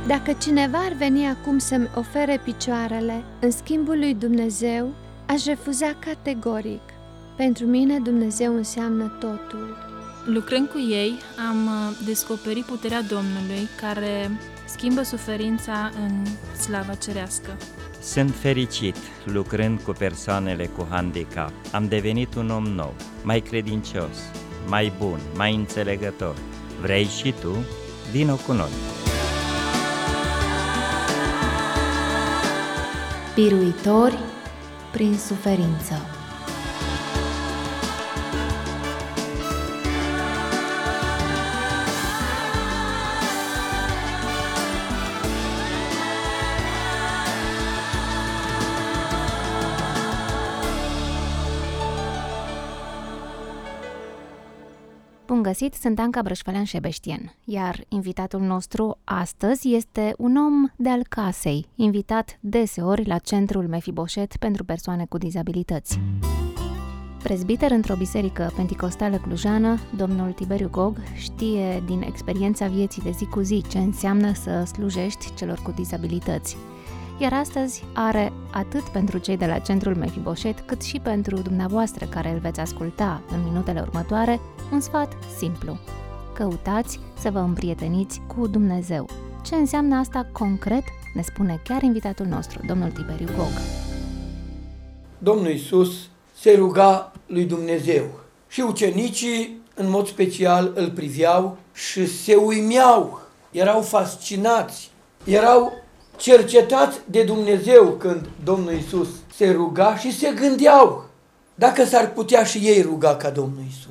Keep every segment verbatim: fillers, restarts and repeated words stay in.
Dacă cineva ar veni acum să-mi ofere picioarele în schimbul lui Dumnezeu, aș refuza categoric. Pentru mine Dumnezeu înseamnă totul. Lucrând cu ei, am descoperit puterea Domnului care schimbă suferința în slava cerească. Sunt fericit lucrând cu persoanele cu handicap. Am devenit un om nou, mai credincios, mai bun, mai înțelegător. Vrei și tu? Vino cu noi! Biruitori prin suferință. Bun găsit, sunt Anca Brășfălean-Șebeștien, iar invitatul nostru astăzi este un om de-al casei, invitat deseori la Centrul Mefiboset pentru persoane cu dizabilități. Prezbiter într-o biserică penticostală clujană, domnul Tiberiu Gog știe din experiența vieții de zi cu zi ce înseamnă să slujești celor cu dizabilități. Iar astăzi are atât pentru cei de la Centrul Mefiboset, cât și pentru dumneavoastră care îl veți asculta în minutele următoare, un sfat simplu. Căutați să vă împrieteniți cu Dumnezeu. Ce înseamnă asta concret, ne spune chiar invitatul nostru, domnul Tiberiu Gog. Domnul Iisus se ruga lui Dumnezeu și ucenicii, în mod special, îl priveau și se uimeau, erau fascinați, erau cercetați de Dumnezeu când Domnul Iisus se ruga și se gândeau dacă s-ar putea și ei ruga ca Domnul Iisus.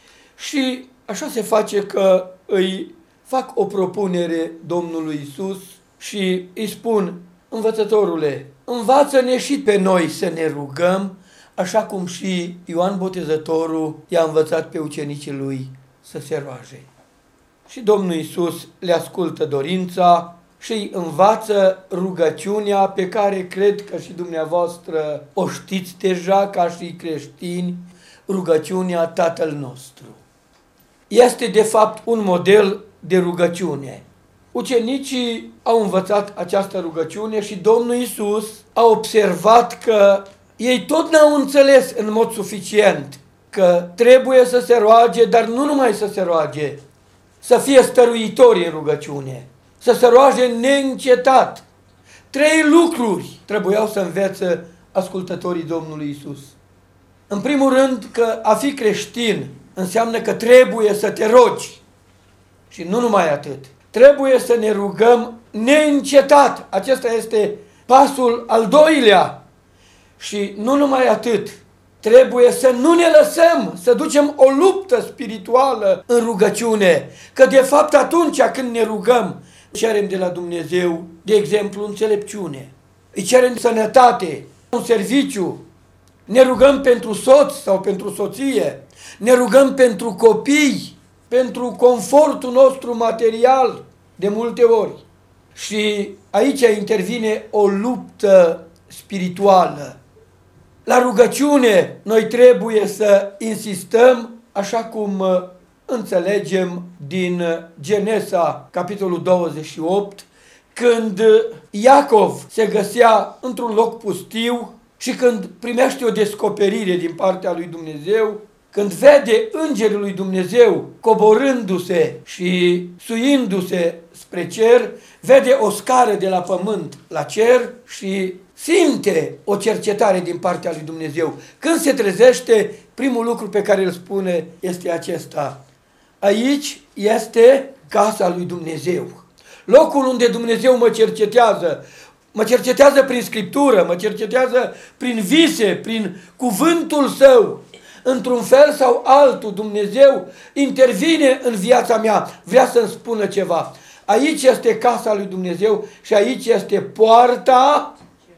Și așa se face că îi fac o propunere Domnului Iisus și îi spun: învățătorule, învață-ne și pe noi să ne rugăm, așa cum și Ioan Botezătorul i-a învățat pe ucenicii lui să se roage. Și Domnul Iisus le ascultă dorința și îi învață rugăciunea pe care cred că și dumneavoastră o știți deja ca și creștini, rugăciunea Tatăl nostru. Este de fapt un model de rugăciune. Ucenicii au învățat această rugăciune și Domnul Iisus a observat că ei tot n-au înțeles în mod suficient că trebuie să se roage, dar nu numai să se roage, să fie stăruitori în rugăciune, să se roage neîncetat. Trei lucruri trebuiau să învețe ascultătorii Domnului Iisus. În primul rând că a fi creștin înseamnă că trebuie să te rogi. Și nu numai atât. Trebuie să ne rugăm neîncetat. Acesta este pasul al doilea. Și nu numai atât. Trebuie să nu ne lăsăm, să ducem o luptă spirituală în rugăciune. Că de fapt atunci când ne rugăm, cerem de la Dumnezeu, de exemplu, înțelepciune. Îi cerem sănătate, un serviciu. Ne rugăm pentru soț sau pentru soție. Ne rugăm pentru copii, pentru confortul nostru material, de multe ori. Și aici intervine o luptă spirituală. La rugăciune noi trebuie să insistăm, așa cum înțelegem din Genesa, capitolul douăzeci și opt, când Iacov se găsea într-un loc pustiu și când primește o descoperire din partea lui Dumnezeu, când vede îngerul lui Dumnezeu coborându-se și suindu-se spre cer, vede o scară de la pământ la cer și simte o cercetare din partea lui Dumnezeu. Când se trezește, primul lucru pe care îl spune este acesta: aici este casa lui Dumnezeu. Locul unde Dumnezeu mă cercetează. Mă cercetează prin Scriptură, mă cercetează prin vise, prin cuvântul Său. Într-un fel sau altul, Dumnezeu intervine în viața mea, vrea să-mi spună ceva. Aici este casa lui Dumnezeu și aici este poarta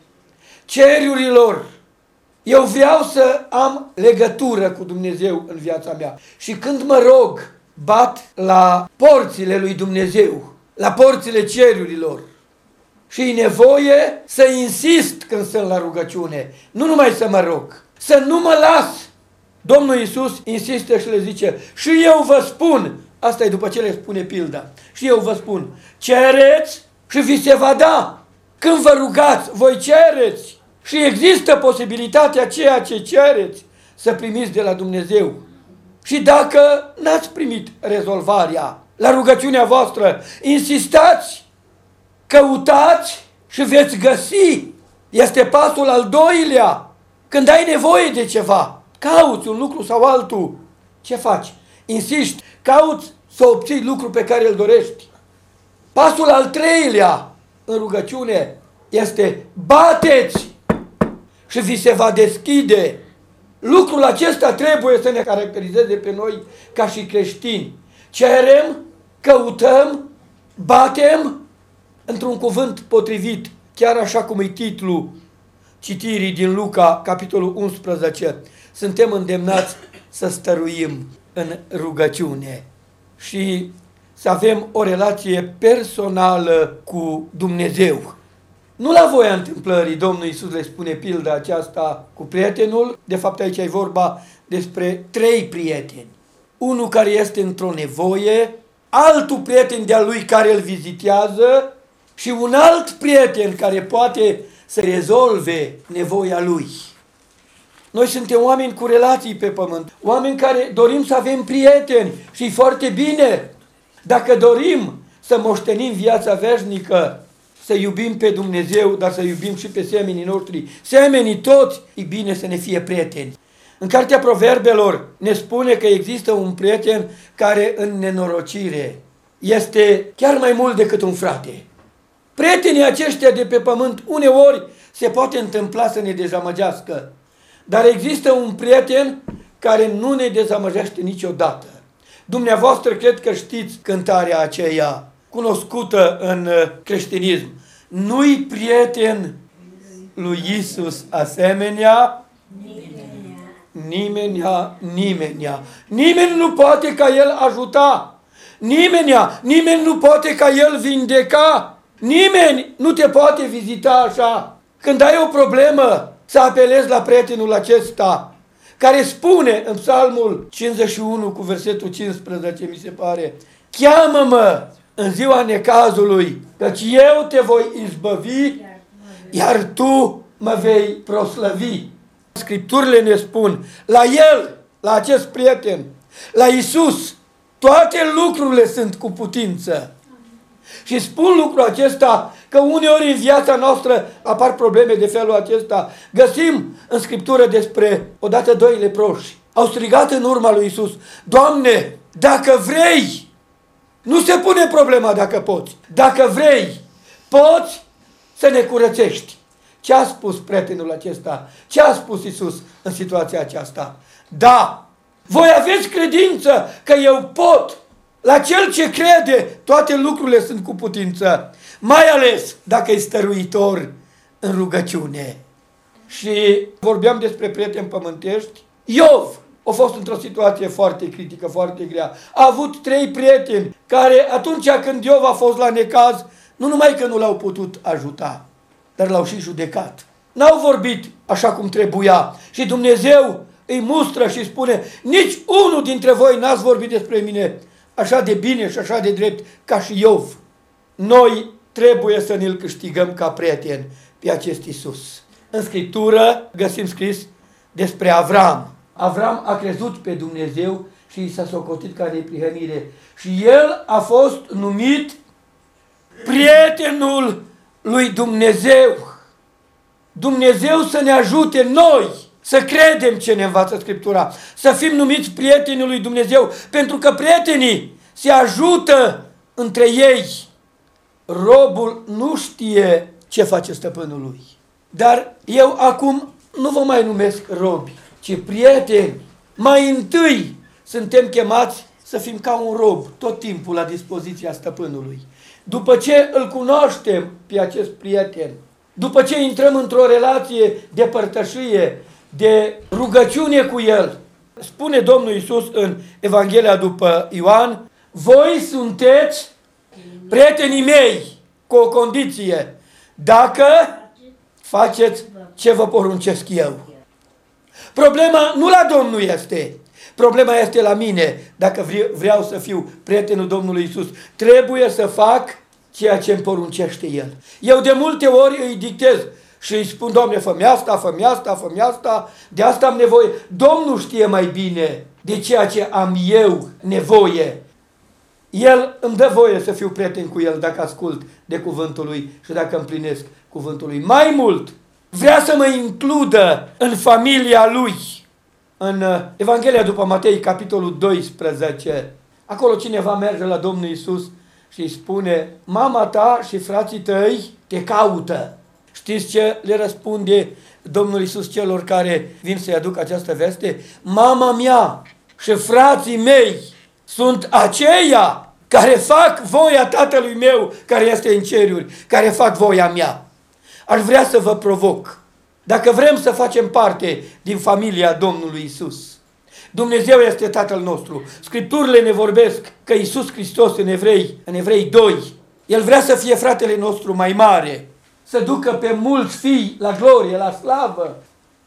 cerurilor. Eu vreau să am legătură cu Dumnezeu în viața mea. Și când mă rog, bat la porțile lui Dumnezeu, la porțile cerurilor. Și e nevoie să insist când sunt la rugăciune, nu numai să mă rog, să nu mă las. Domnul Iisus insistă și le zice: și eu vă spun, asta e după ce le spune pilda, și eu vă spun, cereți și vi se va da. Când vă rugați, voi cereți și există posibilitatea ceea ce cereți să primiți de la Dumnezeu. Și dacă n-ați primit rezolvarea la rugăciunea voastră, insistați, căutați și veți găsi. Este pasul al doilea. Când ai nevoie de ceva, cauți un lucru sau altul, ce faci? Insiști, cauți să obții lucru pe care îl dorești. Pasul al treilea în rugăciune este bateți și vi se va deschide. Lucrul acesta trebuie să ne caracterizeze pe noi ca și creștini. Cerem, căutăm, batem, într-un cuvânt potrivit, chiar așa cum e titlul citirii din Luca, capitolul unsprezece. Suntem îndemnați să stăruim în rugăciune și să avem o relație personală cu Dumnezeu. Nu la voia întâmplării Domnul Iisus le spune pilda aceasta cu prietenul. De fapt aici e vorba despre trei prieteni. Unul care este într-o nevoie, altul prieten de-a lui care îl vizitează și un alt prieten care poate să rezolve nevoia lui. Noi suntem oameni cu relații pe pământ, oameni care dorim să avem prieteni și e foarte bine. Dacă dorim să moștenim viața veșnică, să iubim pe Dumnezeu, dar să iubim și pe semenii noștri, semenii toți, e bine să ne fie prieteni. În Cartea Proverbelor ne spune că există un prieten care în nenorocire este chiar mai mult decât un frate. Prietenii aceștia de pe pământ uneori se poate întâmpla să ne dezamăgească, dar există un prieten care nu ne dezamăgește niciodată. Dumneavoastră cred că știți cântarea aceea cunoscută în creștinism. Nu-i prieten lui Iisus asemenea nimenea, nimenea. Nimeni nu poate ca El ajuta. Nimenea, nimeni nu poate ca El vindeca. Nimeni nu te poate vizita așa. Când ai o problemă, să apelezi la prietenul acesta, care spune în Psalmul cincizeci și unu cu versetul cincisprezece, mi se pare, cheamă-mă în ziua necazului, căci eu te voi izbăvi, iar tu mă vei proslăvi. Scripturile ne spun, la El, la acest prieten, la Iisus, toate lucrurile sunt cu putință. Și spun lucrul acesta că uneori în viața noastră apar probleme de felul acesta. Găsim în Scriptură despre odată doi leproși. Au strigat în urma lui Iisus, Doamne, dacă vrei, nu se pune problema dacă poți, dacă vrei, poți să ne curățești. Ce a spus prietenul acesta? Ce a spus Iisus în situația aceasta? Da, voi aveți credință că eu pot. La cel ce crede, toate lucrurile sunt cu putință, mai ales dacă e stăruitor în rugăciune. Și vorbeam despre prieteni pământești. Iov a fost într-o situație foarte critică, foarte grea. A avut trei prieteni care atunci când Iov a fost la necaz, nu numai că nu l-au putut ajuta, dar l-au și judecat. N-au vorbit așa cum trebuia și Dumnezeu îi mustră și spune, nici unul dintre voi n-ați vorbit despre mine așa de bine și așa de drept ca și Iov. Noi trebuie să ne-l câștigăm ca prieten pe acest Iisus. În Scriptură găsim scris despre Avram. Avram a crezut pe Dumnezeu și i s-a socotit ca neprihănire. Și el a fost numit prietenul lui Dumnezeu. Dumnezeu să ne ajute noi să credem ce ne învață Scriptura, să fim numiți prietenii lui Dumnezeu, pentru că prietenii se ajută între ei. Robul nu știe ce face stăpânul lui. Dar eu acum nu vă mai numesc robi, ci prieteni. Mai întâi suntem chemați să fim ca un rob, tot timpul la dispoziția stăpânului. După ce îl cunoaștem pe acest prieten, după ce intrăm într-o relație de părtășie, de rugăciune cu el, spune Domnul Iisus în Evanghelia după Ioan, voi sunteți prietenii mei cu o condiție, dacă faceți ce vă poruncesc eu. Problema nu la Domnul este, problema este la mine. Dacă vreau să fiu prietenul Domnului Iisus, trebuie să fac ceea ce îmi poruncește El. Eu de multe ori îi dictez și îi spun, Doamne, fă-mi asta, fă-mi asta, fă-mi asta, de asta am nevoie. Domnul știe mai bine de ceea ce am eu nevoie. El îmi dă voie să fiu prieten cu El dacă ascult de cuvântul Lui și dacă împlinesc cuvântul Lui. Mai mult, vrea să mă includă în familia Lui. În Evanghelia după Matei, capitolul doisprezece, acolo cineva merge la Domnul Iisus și îi spune, mama ta și frații tăi te caută. Știți ce le răspunde Domnul Iisus celor care vin să-i aducă această veste? Mama mea și frații mei sunt aceia care fac voia Tatălui meu care este în ceruri, care fac voia mea. Aș vrea să vă provoc. Dacă vrem să facem parte din familia Domnului Iisus, Dumnezeu este Tatăl nostru. Scripturile ne vorbesc că Iisus Hristos în Evrei, în Evrei doi, El vrea să fie fratele nostru mai mare, să ducă pe mulți fii la glorie, la slavă.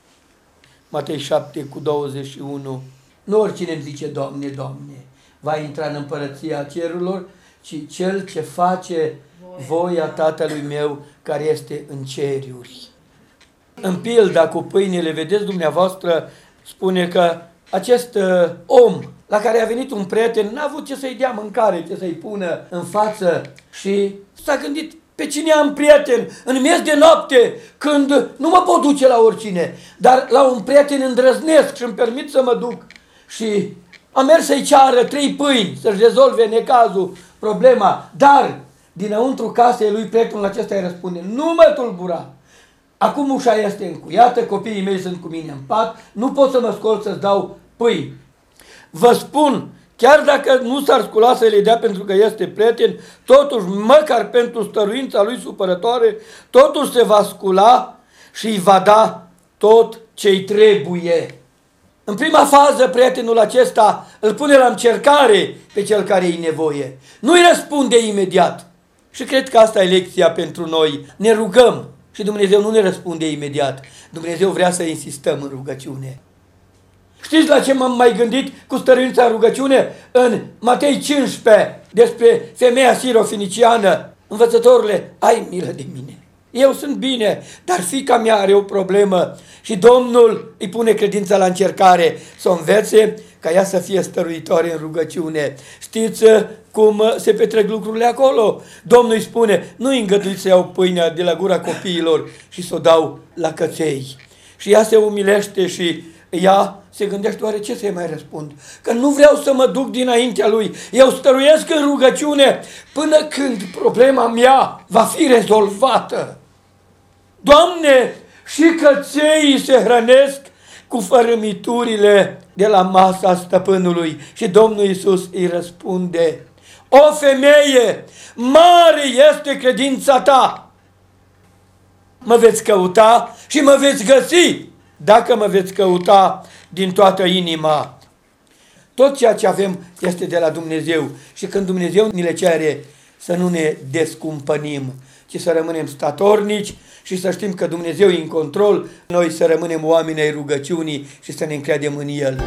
Matei șapte cu douăzeci și unu. Nu oricine îmi zice, Doamne, Doamne, va intra în împărăția cerurilor, ci cel ce face voia Tatălui meu care este în ceruri. În pilda cu pâinile, vedeți dumneavoastră, spune că acest uh, om la care a venit un prieten n-a avut ce să-i dea mâncare, ce să-i pună în față și s-a gândit, pe cine am prieten în miez de noapte, când nu mă pot duce la oricine, dar la un prieten îndrăznesc și îmi permit să mă duc. Și a mers să-i ceară trei pâini, să-și rezolve necazul, problema, dar dinăuntru casei lui prietenul acesta îi răspunde, nu mă tulbura, acum ușa este încuiată, copiii mei sunt cu mine în pat, nu pot să mă scol să-ți dau pâini. Vă spun, chiar dacă nu s-ar scula să le dea pentru că este prieten, totuși, măcar pentru stăruința lui supărătoare, totuși se va scula și îi va da tot ce-i trebuie. În prima fază, prietenul acesta îl pune la încercare pe cel care îi nevoie. Nu-i răspunde imediat. Și cred că asta e lecția pentru noi. Ne rugăm și Dumnezeu nu ne răspunde imediat. Dumnezeu vrea să insistăm în rugăciune. Știți la ce m-am mai gândit cu stăruința în rugăciune? În Matei cincisprezece, despre femeia sirofeniciană. Învățătorule, ai milă de mine. Eu sunt bine, dar fiica mea are o problemă și Domnul îi pune credința la încercare să o învețe ca ea să fie stăruitoare în rugăciune. Știți cum se petrec lucrurile acolo? Domnul îi spune, nu-i îngăduiți să iau pâinea de la gura copiilor și să o dau la căței. Și ea se umilește și ea se gândește, oare ce să-i mai răspund? Că nu vreau să mă duc dinaintea lui. Eu stăruiesc în rugăciune până când problema mea va fi rezolvată. Doamne, și căței se hrănesc cu fărâmiturile de la masa stăpânului. Și Domnul Iisus îi răspunde, o femeie, mare este credința ta. Mă veți căuta și mă veți găsi dacă mă veți căuta din toată inima. Tot ceea ce avem este de la Dumnezeu și când Dumnezeu ni le cere, să nu ne descumpănim, ci să rămânem statornici și să știm că Dumnezeu e în control, noi să rămânem oameni ai rugăciunii și să ne încredem în El.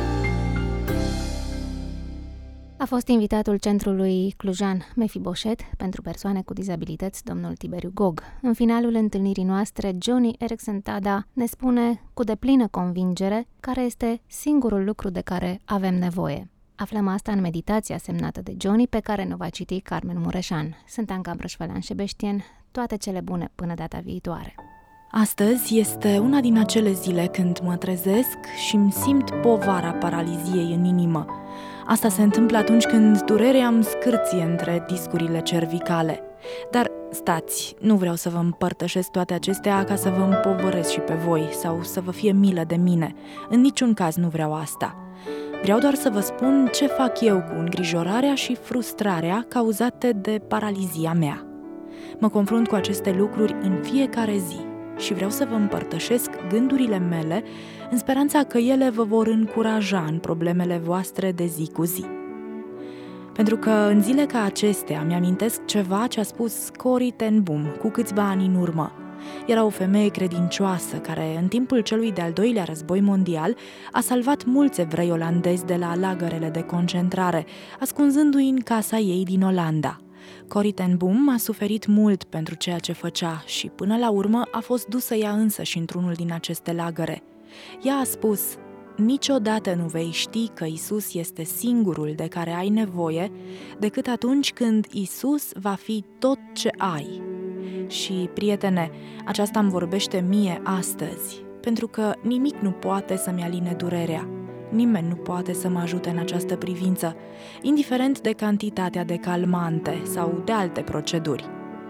A fost invitatul centrului clujan Mefiboset pentru persoane cu dizabilități, domnul Tiberiu Gog. În finalul întâlnirii noastre, Johnny Erickson Tada ne spune cu deplină convingere care este singurul lucru de care avem nevoie. Aflăm asta în meditația semnată de Johnny, pe care ne va citi Carmen Mureșan. Sunt Anca Brășfălean-Șebeștien, toate cele bune până data viitoare. Astăzi este una din acele zile când mă trezesc și îmi simt povara paraliziei în inimă. Asta se întâmplă atunci când durerea îmi scârție între discurile cervicale. Dar stați, nu vreau să vă împărtășesc toate acestea ca să vă împovăresc și pe voi sau să vă fie milă de mine. În niciun caz nu vreau asta. Vreau doar să vă spun ce fac eu cu îngrijorarea și frustrarea cauzate de paralizia mea. Mă confrunt cu aceste lucruri în fiecare zi și vreau să vă împărtășesc gândurile mele în speranța că ele vă vor încuraja în problemele voastre de zi cu zi. Pentru că în zile ca acestea mi-amintesc ceva ce a spus Corrie ten Boom cu câțiva ani în urmă. Era o femeie credincioasă care, în timpul celui de-al doilea război mondial, a salvat mulți evrei olandezi de la lagărele de concentrare, ascunzându-i în casa ei din Olanda. Corrie ten Boom a suferit mult pentru ceea ce făcea și până la urmă a fost dusă ea însăși într-unul din aceste lagăre. Ea a spus: niciodată nu vei ști că Isus este singurul de care ai nevoie decât atunci când Isus va fi tot ce ai. Și, prietene, aceasta îmi vorbește mie astăzi, pentru că nimic nu poate să-mi aline durerea. Nimeni nu poate să mă ajute în această privință, indiferent de cantitatea de calmante sau de alte proceduri.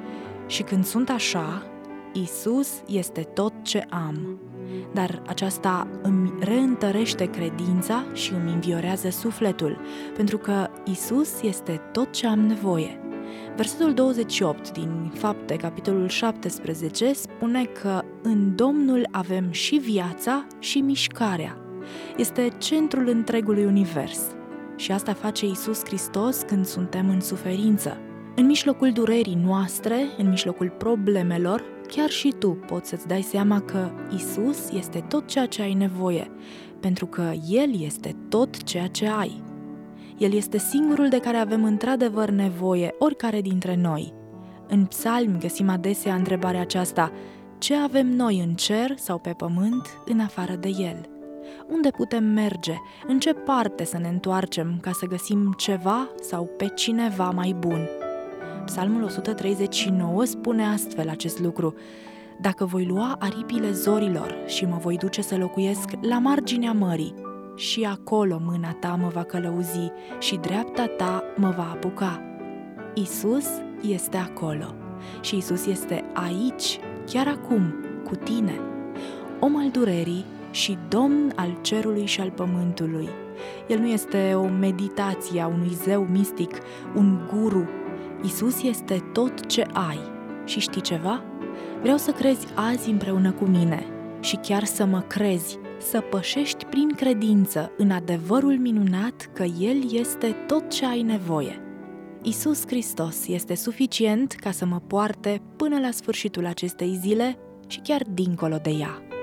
Și când sunt așa, Isus este tot ce am. Dar aceasta îmi reîntărește credința și îmi înviorează sufletul, pentru că Isus este tot ce am nevoie. Versetul douăzeci și opt din Fapte, capitolul șaptesprezece, spune că în Domnul avem și viața și mișcarea. Este centrul întregului univers. Și asta face Iisus Hristos când suntem în suferință. În mijlocul durerii noastre, în mijlocul problemelor, chiar și tu poți să-ți dai seama că Iisus este tot ceea ce ai nevoie, pentru că El este tot ceea ce ai. El este singurul de care avem într-adevăr nevoie, oricare dintre noi. În psalmi găsim adesea întrebarea aceasta: ce avem noi în cer sau pe pământ în afară de El? Unde putem merge? În ce parte să ne întoarcem ca să găsim ceva sau pe cineva mai bun? Psalmul o sută treizeci și nouă spune astfel acest lucru: dacă voi lua aripile zorilor și mă voi duce să locuiesc la marginea mării, și acolo mâna ta mă va călăuzi și dreapta ta mă va apuca. Isus este acolo și Isus este aici, chiar acum, cu tine. Om al durerii și domn al cerului și al pământului. El nu este o meditație a unui zeu mistic, un guru. Isus este tot ce ai. Și știi ceva? Vreau să crezi azi împreună cu mine și chiar să mă crezi, să pășești prin credință în adevărul minunat că El este tot ce ai nevoie. Isus Hristos este suficient ca să mă poarte până la sfârșitul acestei zile și chiar dincolo de ea.